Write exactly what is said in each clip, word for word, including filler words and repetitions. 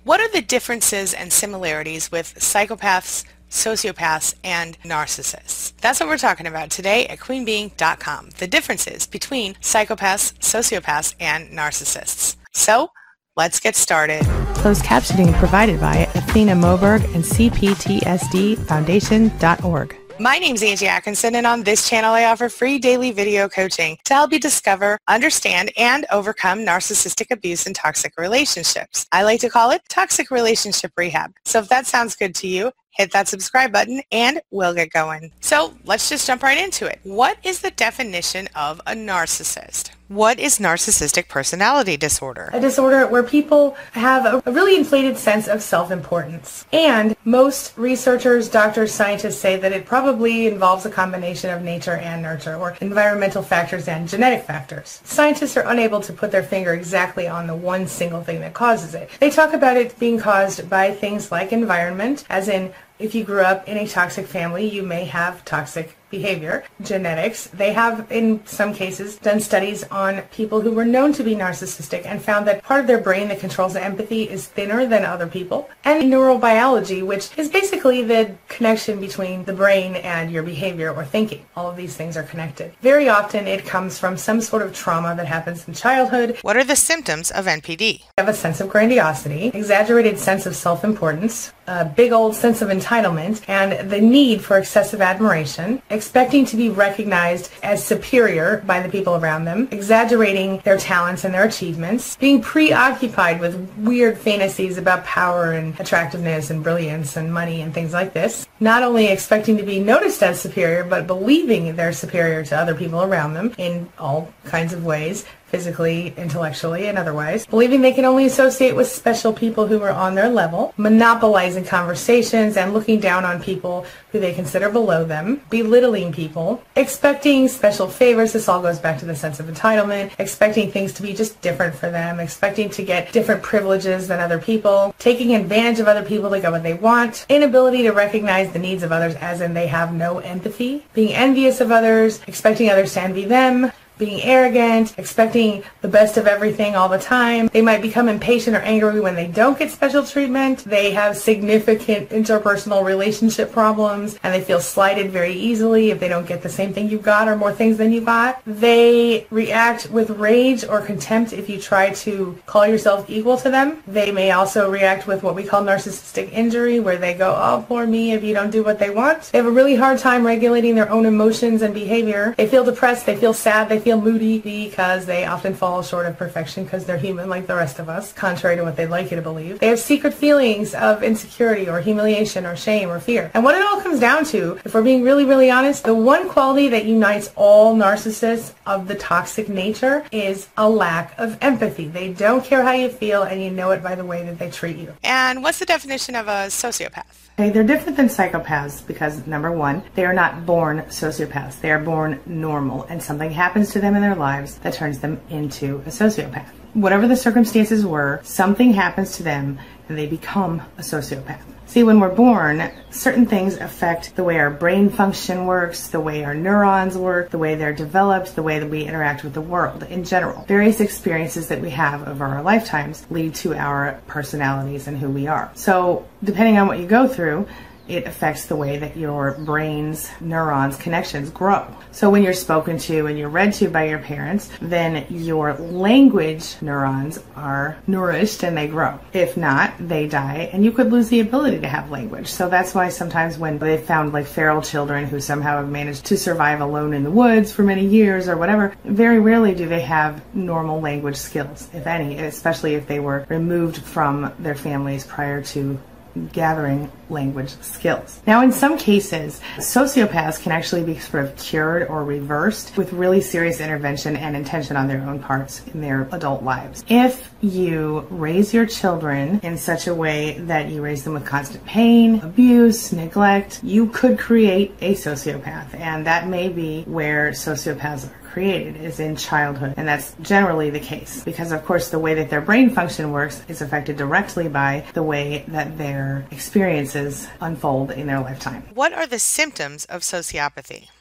What are the differences and similarities with psychopaths, sociopaths, and narcissists? That's what we're talking about today at queen being dot com. The differences between psychopaths, sociopaths, and narcissists. So, let's get started. Closed captioning provided by Athena Moberg and C P T S D Foundation dot org. My name's Angie Atkinson, and on this channel I offer free daily video coaching to help you discover, understand, and overcome narcissistic abuse and toxic relationships. I like to call it toxic relationship rehab. So if that sounds good to you, hit that subscribe button and we'll get going. So let's just jump right into it. What is the definition of a narcissist? What is narcissistic personality disorder? A disorder where people have a really inflated sense of self-importance. And most researchers, doctors, scientists say that it probably involves a combination of nature and nurture, or environmental factors and genetic factors. Scientists are unable to put their finger exactly on the one single thing that causes it. They talk about it being caused by things like environment, as in if you grew up in a toxic family, you may have toxic behavior. Genetics, they have in some cases done studies on people who were known to be narcissistic and found that part of their brain that controls empathy is thinner than other people. And neurobiology, which is basically the connection between the brain and your behavior or thinking. All of these things are connected. Very often it comes from some sort of trauma that happens in childhood. What are the symptoms of N P D? You have a sense of grandiosity, exaggerated sense of self-importance, a big old sense of entitlement, and the need for excessive admiration, expecting to be recognized as superior by the people around them, exaggerating their talents and their achievements, being preoccupied with weird fantasies about power and attractiveness and brilliance and money and things like this, not only expecting to be noticed as superior, but believing they're superior to other people around them in all kinds of ways, physically, intellectually, and otherwise, believing they can only associate with special people who are on their level, monopolizing conversations and looking down on people who they consider below them, belittling people, expecting special favors. This all goes back to the sense of entitlement, expecting things to be just different for them, expecting to get different privileges than other people, taking advantage of other people to get what they want, inability to recognize the needs of others as in they have no empathy, being envious of others, expecting others to envy them, being arrogant, expecting the best of everything all the time. They might become impatient or angry when they don't get special treatment. They have significant interpersonal relationship problems, and they feel slighted very easily if they don't get the same thing you got or more things than you got. They react with rage or contempt if you try to call yourself equal to them. They may also react with what we call narcissistic injury, where they go, oh, poor me, if you don't do what they want. They have a really hard time regulating their own emotions and behavior. They feel depressed, they feel sad, they feel moody because they often fall short of perfection because they're human like the rest of us, contrary to what they'd like you to believe. They have secret feelings of insecurity or humiliation or shame or fear. And what it all comes down to, if we're being really, really honest, the one quality that unites all narcissists of the toxic nature is a lack of empathy. They don't care how you feel, and you know it by the way that they treat you. And what's the definition of a sociopath? Okay, they're different than psychopaths because, number one, they are not born sociopaths. They are born normal, and something happens to them in their lives that turns them into a sociopath. Whatever the circumstances were, something happens to them and they become a sociopath. See, when we're born, certain things affect the way our brain function works, the way our neurons work, the way they're developed, the way that we interact with the world in general. Various experiences that we have over our lifetimes lead to our personalities and who we are. So, depending on what you go through, it affects the way that your brain's neurons connections grow. So when you're spoken to and you're read to by your parents, then your language neurons are nourished and they grow. If not, they die and you could lose the ability to have language. So that's why sometimes when they found like feral children who somehow have managed to survive alone in the woods for many years or whatever, very rarely do they have normal language skills, if any, especially if they were removed from their families prior to gathering language skills. Now, in some cases, sociopaths can actually be sort of cured or reversed with really serious intervention and intention on their own parts in their adult lives. If you raise your children in such a way that you raise them with constant pain, abuse, neglect, you could create a sociopath, and that may be where sociopaths are created, is in childhood, and that's generally the case because, of course, the way that their brain function works is affected directly by the way that their experiences unfold in their lifetime. What are the symptoms of sociopathy?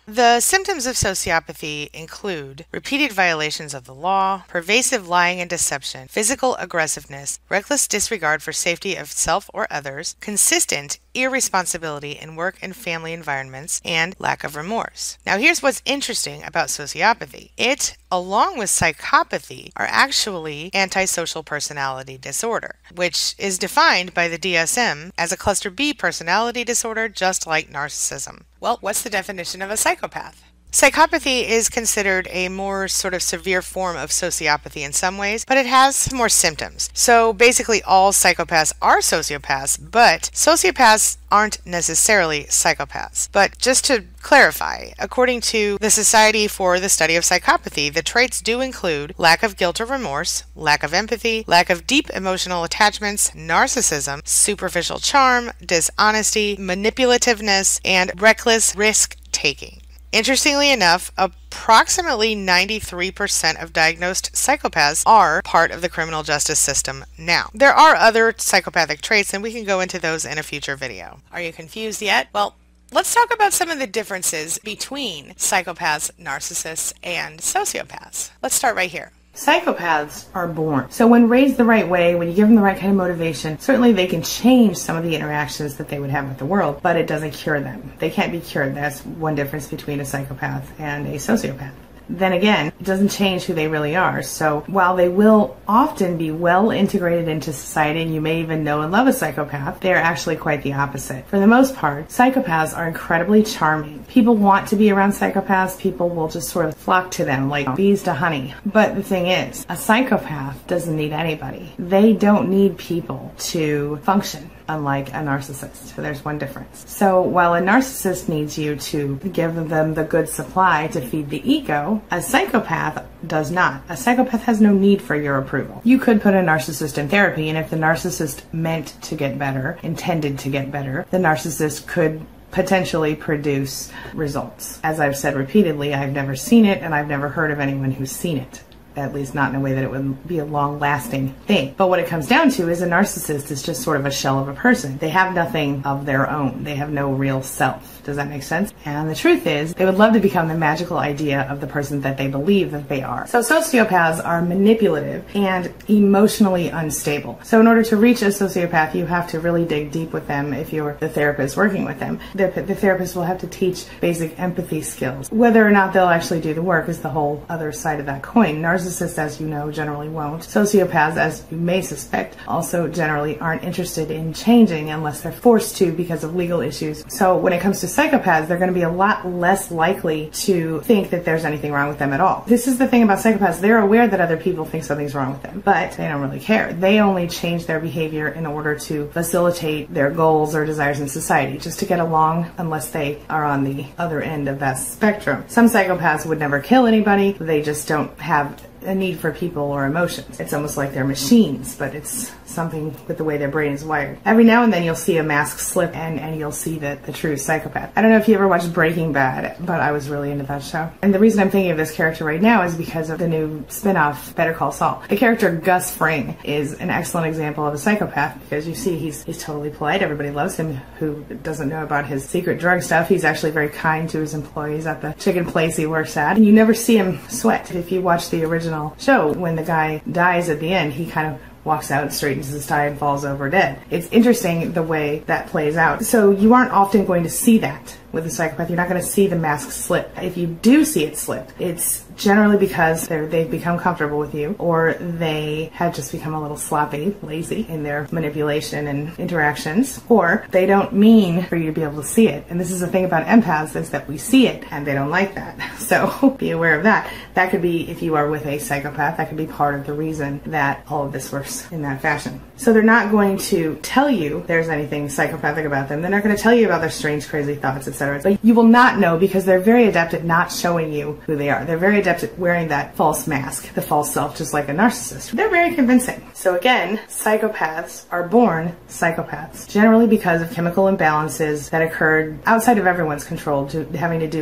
The symptoms of sociopathy include repeated violations of the law, pervasive lying and deception, physical aggressiveness, reckless disregard for safety of self or others, consistent irresponsibility in work and family environments, and lack of remorse. Now here's what's interesting about sociopathy. It, along with psychopathy, are actually antisocial personality disorder, which is defined by the D S M as a cluster B personality disorder, just like narcissism. Well, what's the definition of a psychopath? Psychopathy is considered a more sort of severe form of sociopathy in some ways, but it has more symptoms. So basically all psychopaths are sociopaths, but sociopaths aren't necessarily psychopaths. But just to clarify, according to the Society for the Study of Psychopathy, the traits do include lack of guilt or remorse, lack of empathy, lack of deep emotional attachments, narcissism, superficial charm, dishonesty, manipulativeness, and reckless risk-taking. Interestingly enough, approximately ninety-three percent of diagnosed psychopaths are part of the criminal justice system now. There are other psychopathic traits, and we can go into those in a future video. Are you confused yet? Well, let's talk about some of the differences between psychopaths, narcissists, and sociopaths. Let's start right here. Psychopaths are born. So when raised the right way, when you give them the right kind of motivation, certainly they can change some of the interactions that they would have with the world, but it doesn't cure them. They can't be cured. That's one difference between a psychopath and a sociopath. Then again, it doesn't change who they really are. So while they will often be well integrated into society, and you may even know and love a psychopath, they are actually quite the opposite. For the most part, psychopaths are incredibly charming. People want to be around psychopaths. People will just sort of flock to them like bees to honey. But the thing is, a psychopath doesn't need anybody. They don't need people to function, unlike a narcissist. So there's one difference. So while a narcissist needs you to give them the good supply to feed the ego, a psychopath does not. A psychopath has no need for your approval. You could put a narcissist in therapy, and if the narcissist meant to get better, intended to get better, the narcissist could potentially produce results. As I've said repeatedly, I've never seen it, and I've never heard of anyone who's seen it. At least not in a way that it would be a long-lasting thing. But what it comes down to is a narcissist is just sort of a shell of a person. They have nothing of their own. They have no real self. Does that make sense? And the truth is, they would love to become the magical idea of the person that they believe that they are. So sociopaths are manipulative and emotionally unstable. So in order to reach a sociopath, you have to really dig deep with them if you're the therapist working with them. The, the therapist will have to teach basic empathy skills. Whether or not they'll actually do the work is the whole other side of that coin. Narcissists, as you know, generally won't. Sociopaths, as you may suspect, also generally aren't interested in changing unless they're forced to because of legal issues. So when it comes to psychopaths, they're going to be a lot less likely to think that there's anything wrong with them at all. This is the thing about psychopaths. They're aware that other people think something's wrong with them, but they don't really care. They only change their behavior in order to facilitate their goals or desires in society, just to get along, unless they are on the other end of that spectrum. Some psychopaths would never kill anybody. They just don't have a need for people or emotions. It's almost like they're machines, but it's something with the way their brain is wired. Every now and then you'll see a mask slip and, and you'll see the, the true psychopath. I don't know if you ever watched Breaking Bad, but I was really into that show. And the reason I'm thinking of this character right now is because of the new spin-off, Better Call Saul. The character Gus Fring is an excellent example of a psychopath because you see he's, he's totally polite. Everybody loves him. Who doesn't know about his secret drug stuff? He's actually very kind to his employees at the chicken place he works at. And you never see him sweat. If you watch the original show, when the guy dies at the end, he kind of walks out, straightens his tie, and falls over dead. It's interesting the way that plays out. So you aren't often going to see that with a psychopath. You're not going to see the mask slip. If you do see it slip, it's generally because they're, they've become comfortable with you, or they have just become a little sloppy, lazy in their manipulation and interactions, or they don't mean for you to be able to see it. And this is the thing about empaths, is that we see it and they don't like that. So be aware of that. That could be, if you are with a psychopath, that could be part of the reason that all of this works in that fashion. So they're not going to tell you there's anything psychopathic about them. They're not going to tell you about their strange, crazy thoughts, et cetera. But you will not know because they're very adept at not showing you who they are. They're very adept at wearing that false mask, the false self, just like a narcissist. They're very convincing. So again, psychopaths are born psychopaths, generally because of chemical imbalances that occurred outside of everyone's control, to, having to do with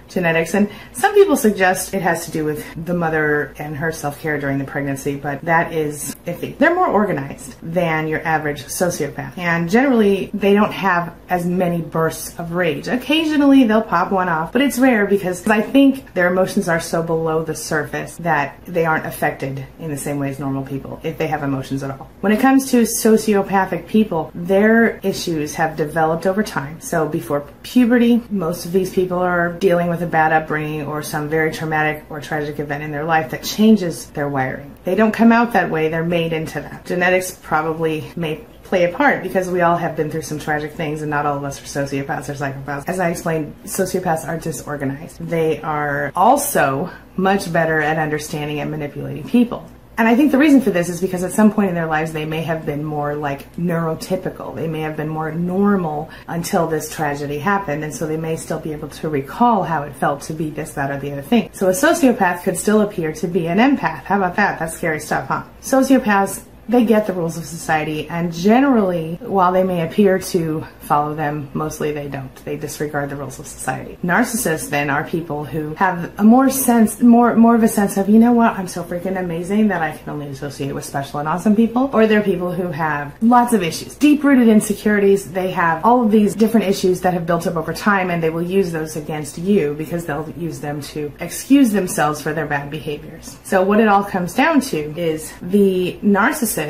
genetics, and some people suggest it has to do with the mother and her self-care during the pregnancy, but that is iffy. They're more organized than your average sociopath, and generally they don't have as many bursts of rage. Occasionally they'll pop one off, but it's rare because I think their emotions are so below the surface that they aren't affected in the same way as normal people, if they have emotions at all. When it comes to sociopathic people, their issues have developed over time. So before puberty, most of these people are dealing with a bad upbringing or some very traumatic or tragic event in their life that changes their wiring. They don't come out that way, they're made into that. Genetics probably may play a part because we all have been through some tragic things, and not all of us are sociopaths or psychopaths. As I explained, sociopaths are disorganized. They are also much better at understanding and manipulating people. And I think the reason for this is because at some point in their lives they may have been more like neurotypical. They may have been more normal until this tragedy happened, and so they may still be able to recall how it felt to be this, that, or the other thing. So a sociopath could still appear to be an empath. How about that? That's scary stuff, huh? Sociopaths, they get the rules of society, and generally, while they may appear to follow them, mostly they don't. They disregard the rules of society. Narcissists, then, are people who have a more sense, more more of a sense of, you know what, I'm so freaking amazing that I can only associate with special and awesome people. Or they're people who have lots of issues, deep-rooted insecurities. They have all of these different issues that have built up over time, and they will use those against you because they'll use them to excuse themselves for their bad behaviors. So what it all comes down to is the narcissist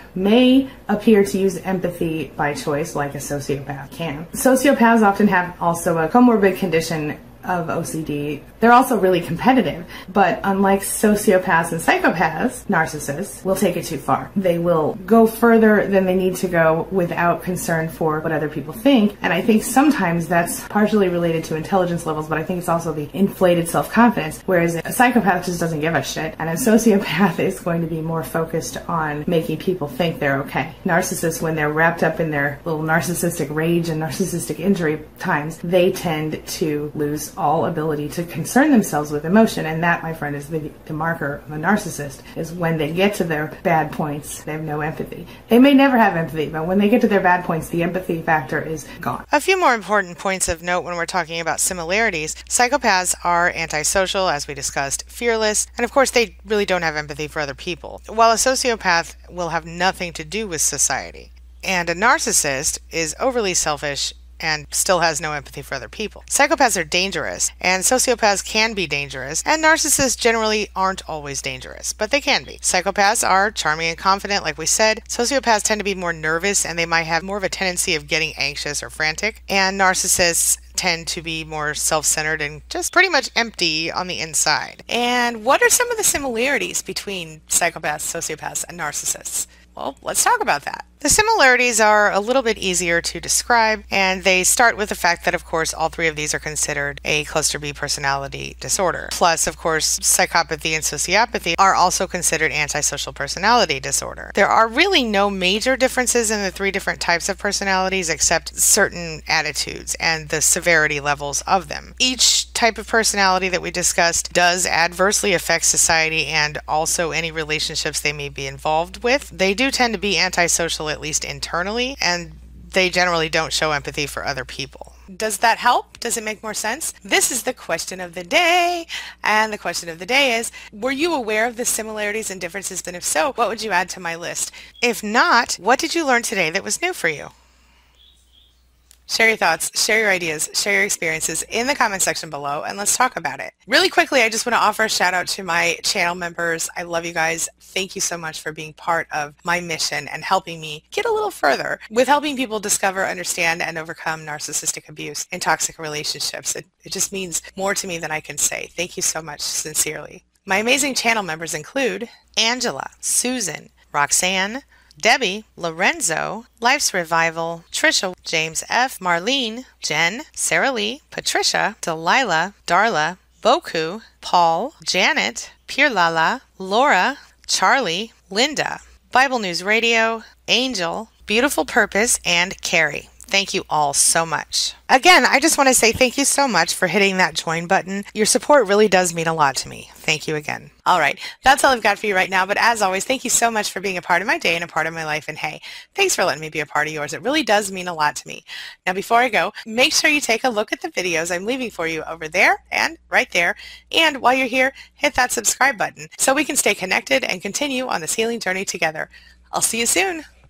may appear to use empathy by choice like a sociopath can. Sociopaths often have also a comorbid condition of O C D. They're also really competitive, but unlike sociopaths and psychopaths, narcissists will take it too far. They will go further than they need to go without concern for what other people think, and I think sometimes that's partially related to intelligence levels, but I think it's also the inflated self-confidence, whereas a psychopath just doesn't give a shit, and a sociopath is going to be more focused on making people think they're okay. Narcissists, when they're wrapped up in their little narcissistic rage and narcissistic injury times, they tend to lose all ability to concern themselves with emotion, and that, my friend, is the, the marker of a narcissist, is when they get to their bad points, they have no empathy. They may never have empathy, but when they get to their bad points, the empathy factor is gone. A few more important points of note when we're talking about similarities. Psychopaths are antisocial, as we discussed, fearless, and of course they really don't have empathy for other people, while a sociopath will have nothing to do with society. And a narcissist is overly selfish and still has no empathy for other people. Psychopaths are dangerous, and sociopaths can be dangerous, and narcissists generally aren't always dangerous, but they can be. Psychopaths are charming and confident, like we said. Sociopaths tend to be more nervous, and they might have more of a tendency of getting anxious or frantic, and narcissists tend to be more self-centered and just pretty much empty on the inside. And what are some of the similarities between psychopaths, sociopaths, and narcissists? Well, let's talk about that. The similarities are a little bit easier to describe, and they start with the fact that, of course, all three of these are considered a cluster B personality disorder. Plus, of course, psychopathy and sociopathy are also considered antisocial personality disorder. There are really no major differences in the three different types of personalities except certain attitudes and the severity levels of them. Each type of personality that we discussed does adversely affect society and also any relationships they may be involved with. They do tend to be antisocial, at least internally, and they generally don't show empathy for other people. Does that help? Does it make more sense? This is the question of the day, and the question of the day is, were you aware of the similarities and differences? And if so, what would you add to my list? If not, what did you learn today that was new for you? Share your thoughts, share your ideas, share your experiences in the comment section below, and let's talk about it. Really quickly, I just want to offer a shout out to my channel members. I love you guys. Thank you so much for being part of my mission and helping me get a little further with helping people discover, understand, and overcome narcissistic abuse in toxic relationships. It, it just means more to me than I can say. Thank you so much, sincerely. My amazing channel members include Angela, Susan, Roxanne, Debbie, Lorenzo, Life's Revival, Trisha, James F., Marlene, Jen, Sarah Lee, Patricia, Delilah, Darla, Boku, Paul, Janet, Pure Lala, Laura, Charlie, Linda, Bible News Radio, Angel, Beautiful Purpose, and Carrie. Thank you all so much. Again, I just want to say thank you so much for hitting that join button. Your support really does mean a lot to me. Thank you again. All right, that's all I've got for you right now, but as always, thank you so much for being a part of my day and a part of my life, and hey, thanks for letting me be a part of yours. It really does mean a lot to me. Now, before I go, make sure you take a look at the videos I'm leaving for you over there and right there, and while you're here, hit that subscribe button so we can stay connected and continue on this healing journey together. I'll see you soon.